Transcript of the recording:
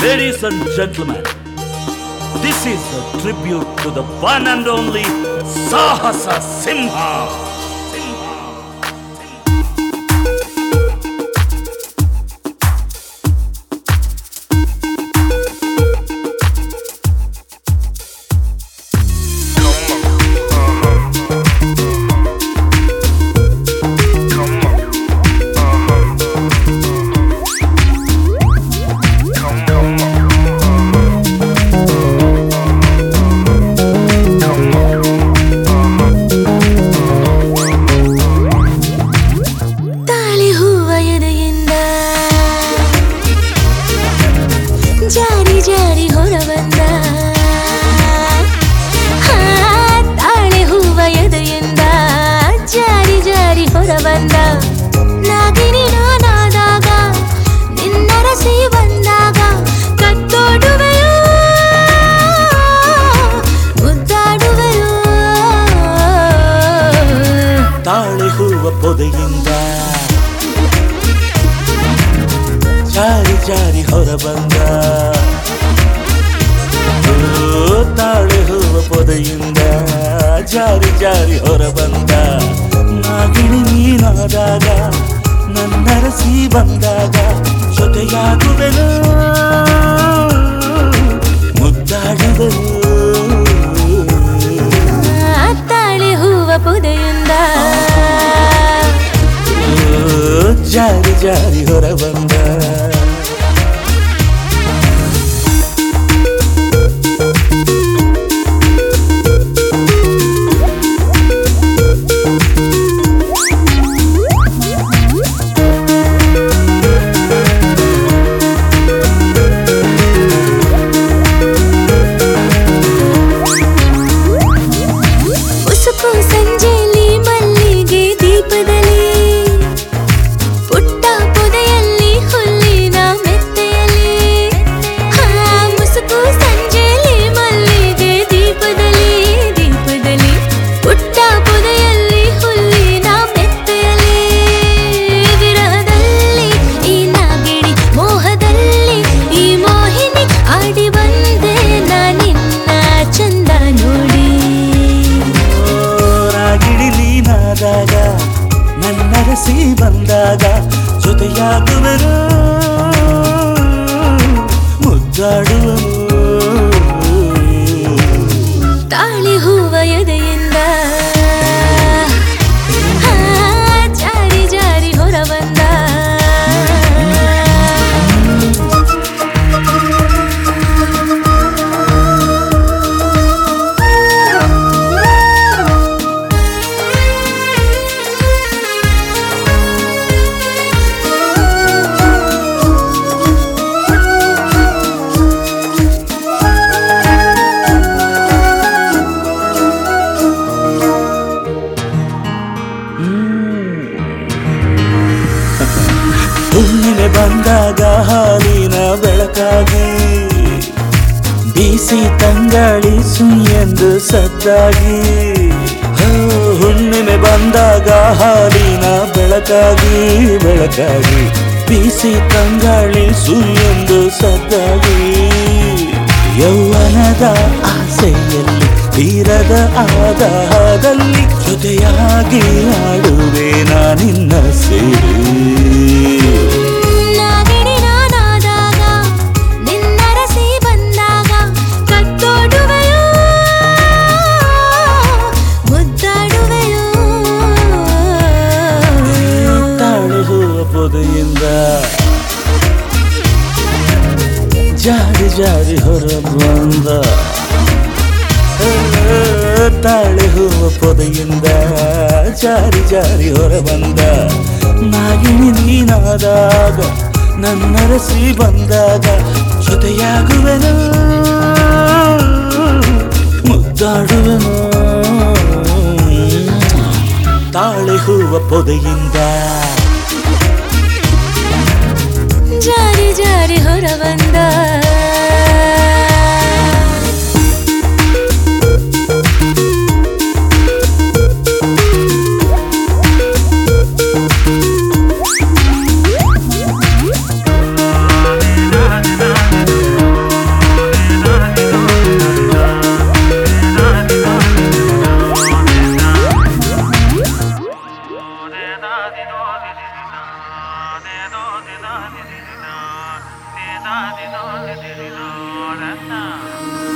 Ladies and gentlemen, this is a tribute to the one and only Sahasa Simha. ಜಾರಿ ಜಾರಿ ಹೊರಬಂದ ತಾಳೆ ಹೂವ ಎದೆಯಿಂದ ಜಾರಿ ಜಾರಿ ಹೊರಬಂದ ನಾಗಿನಿ ನಾನಾದಾಗ ನಿನ್ನರಸಿ ಬಂದಾಗ ಕತ್ತೋಡುವೆಯೋ ಮುದ್ದಾಡುವೆಯೋ ತಾಳೆ ಹೂವ ಪೊದೆಯಿಂದ ಜಾರಿ ಜಾರಿ ಹೊರಬಂದ ತಾಳೆ ಹೂವ ಪೊದೆಯಿಂದ ಜಾರಿ ಜಾರಿ ಹೊರಬಂದ ನಾಗಿಣಿ ನೀನಾದಾಗ ನನ್ನರಸಿ ಬಂದಾಗ ಜೊತೆಯಾಗುವೆನು ಮುದ್ದಾಡುವೆನು ತಾಳೆ ಹೂವ ಪೊದೆಯಿಂದ ಜಾರಿ ಜಾರಿ ಹೊರಬಂದ ಮುಸುಕು ಸಂಜೆಯಲ್ಲಿ ಮಲ್ಲಿಗೆ ದೀಪದಲ್ಲಿ ಪುಟ್ಟ ಪೊದೆಯಲ್ಲಿ ಹುಲ್ಲಿನ ಮೆತ್ತೆಯಲ್ಲಿ ಮುಸುಕು ಸಂಜೆಯಲ್ಲಿ ಮಲ್ಲಿಗೆ ದೀಪದಲ್ಲಿ ಪುಟ್ಟ ಪೊದೆಯಲ್ಲಿ ಹುಲ್ಲಿನ ಮೆತ್ತೆಯಲ್ಲಿ ವಿರಹದಲ್ಲಿ ಈ ನಾಗಿಣಿ ಮೋಹದಲ್ಲಿ ಈ ಮೋಹಿನಿ ಆಡಿ ಬಂದೆ ನಾನಿನ್ನ ಚಂದ ನೋಡಿ ರಾಗಿಣಿ ನೀನಾದಾಗ ನನ್ನರಸಿ ಬಂದಾಗ ಜೊತೆಯಾಗುವೆನು ಮುದ್ದಾಡುವನು ತಾಳಿ ಹೂವ ಎದೆಯಿಂದ ಜಾರಿ ಜಾರಿ ಹೊರಬಂದ ಹುಣ್ಣಿಮೆ ಬಂದಾಗ ಹಾಲಿನ ಬೆಳಕಾಗಿ ಬೀಸಿ ತಂಗಾಳಿ ಸುಯ್ಯೆಂದು ಸದ್ದಾಗಿ ಹುಣ್ಣಿಮೆ ಬಂದಾಗ ಹಾಲಿನ ಬೆಳಕಾಗಿ ಬೀಸಿ ತಂಗಾಳಿ ಸುಯ್ಯೆಂದು ಸದ್ದಾಗಿ ಯೌವನದ ಆಸೆಯಲ್ಲಿ ತೀರದ ಆದಾದಲ್ಲಿ ಜೊತೆಯಾಗಿ ಆಡುವೆ ನಾನಿನ್ನ ಸೇರಿ ನಾಗಿಣಿ ನಾನಾದಾಗ ನಿನ್ನರಸಿ ಬಂದಾಗ ಕತ್ತೋಡುವೆಯೋ ಮುದ್ದಾಡುವೆಯೋ ತಾಳೆ ಹೂವ ಪೊದೆಯಿಂದ ಜಾರಿ ಜಾರಿ ಹೊರಬಂದ ತಾಳೆ ಹೂವ ಪೊದೆಯಿಂದ ಜಾರಿ ಜಾರಿ ಹೊರಬಂದ ನಾಗಿಣಿ ನೀನಾದಾಗ ನನ್ನರಸಿ ಬಂದಾಗ ಜೊತೆಯಾಗುವೆನು ಮುದ್ದಾಡುವೆನು ತಾಳೆ ಹೂವ ಪೊದೆಯಿಂದ ಜಾರಿ ಜಾರಿ ಹೊರಬಂದ da